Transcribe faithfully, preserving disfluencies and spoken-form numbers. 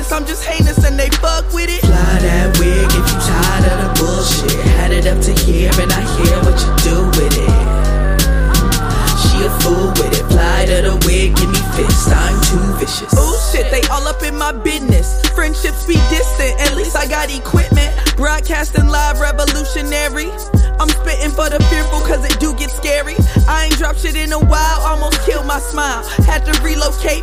famous, I'm just heinous and they fuck with it. Fly that wig if you tired of the bullshit. Had it up to here and I hear what you do with it. She a fool with it. Fly to the wig, give me fist, I'm too vicious. Oh shit, they all up in my business. Friendships be distant, at least I got equipment. Broadcasting live, revolutionary. I'm spitting for the fearful cause it do get scary. I ain't dropped shit in a while, almost killed my smile. Had to relocate,